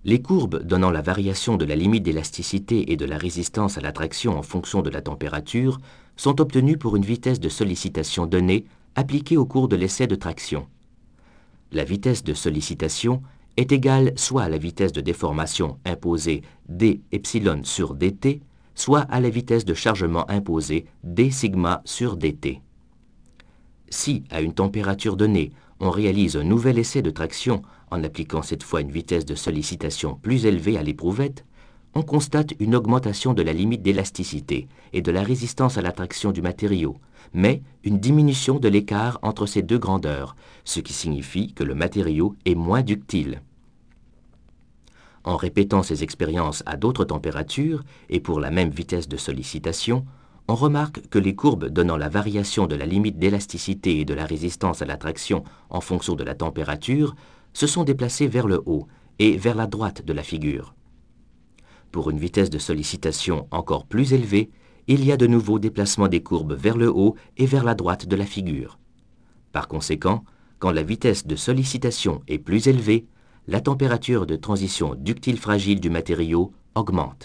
Les courbes donnant la variation de la limite d'élasticité et de la résistance à l'attraction en fonction de la température sont obtenues pour une vitesse de sollicitation donnée appliquée au cours de l'essai de traction. La vitesse de sollicitation est égale soit à la vitesse de déformation imposée d epsilon sur dt, soit à la vitesse de chargement imposée d sigma sur dt. Si, à une température donnée, on réalise un nouvel essai de traction en appliquant cette fois une vitesse de sollicitation plus élevée à l'éprouvette, on constate une augmentation de la limite d'élasticité et de la résistance à l'attraction du matériau, mais une diminution de l'écart entre ces deux grandeurs, ce qui signifie que le matériau est moins ductile. En répétant ces expériences à d'autres températures et pour la même vitesse de sollicitation, on remarque que les courbes donnant la variation de la limite d'élasticité et de la résistance à l'attraction en fonction de la température se sont déplacées vers le haut et vers la droite de la figure. Pour une vitesse de sollicitation encore plus élevée, il y a de nouveau déplacement des courbes vers le haut et vers la droite de la figure. Par conséquent, quand la vitesse de sollicitation est plus élevée, la température de transition ductile fragile du matériau augmente.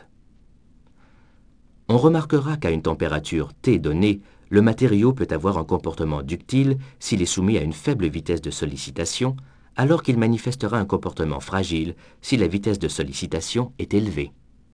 On remarquera qu'à une température T donnée, le matériau peut avoir un comportement ductile s'il est soumis à une faible vitesse de sollicitation, alors qu'il manifestera un comportement fragile si la vitesse de sollicitation est élevée.